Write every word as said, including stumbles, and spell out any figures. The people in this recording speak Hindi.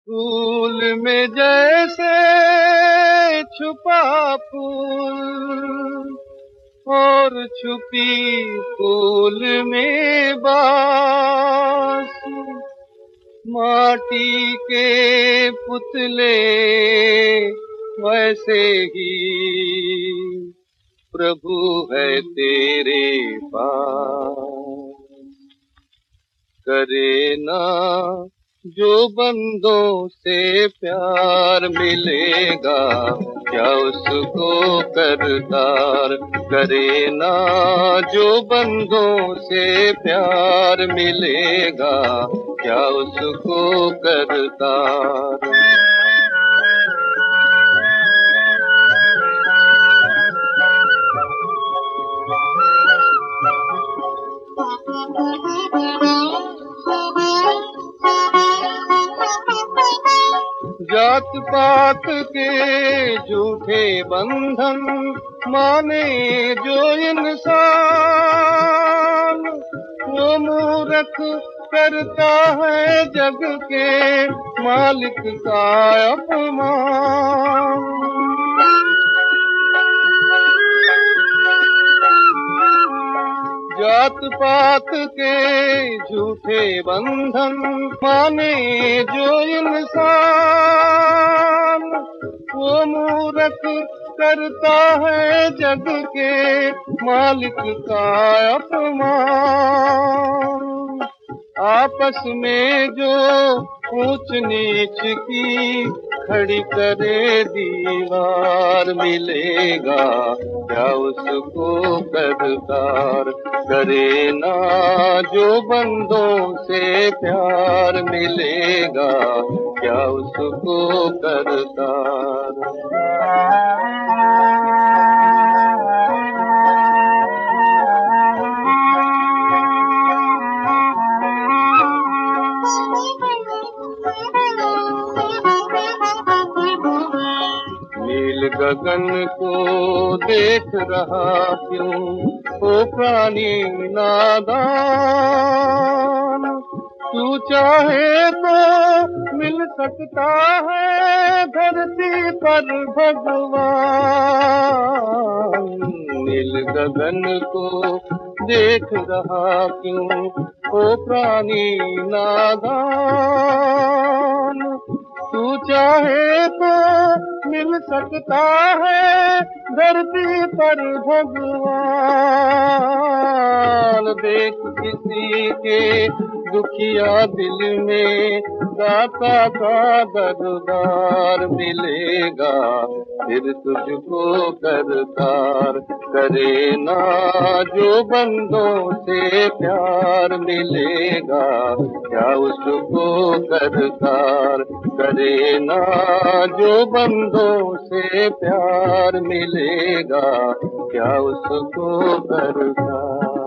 फूल में जैसे छुपा फूल और छुपी फूल में बास, माटी के पुतले वैसे ही प्रभु है तेरे पास। करे ना जो बंदों से प्यार मिलेगा, क्या उसको करतार। करे ना जो बंदों से प्यार मिलेगा, क्या उसको करतार। जात पात के झूठे बंधन माने जो इंसान, वो मूर्ख करता है जग के मालिक का अपमान। जात पात के झूठे बंधन माने जो इंसान, वो मूर्ख करता है जग के मालिक का अपमान। आपस में जो ऊंच नीच की खड़ी करे दीवार मिलेगा, क्या उसको करतार। करे ना जो बंदों से प्यार मिलेगा, क्या उसको करतार। नील गगन को देख रहा क्यों ओ प्राणी नादान, तू चाहे तो मिल सकता है धरती पर भगवान। नील गगन को देख रहा क्यों ओ प्राणी नादान, तू चाहे तो मिल सकता है धरती पर भगवान। देख किसी के दुखिया दिल में दाता का दरबार मिलेगा, फिर तुझको करतार। करे ना जो बंदों से प्यार मिलेगा, क्या उसको करतार। करे ना जो बंदों से प्यार मिलेगा, क्या उसको करतार।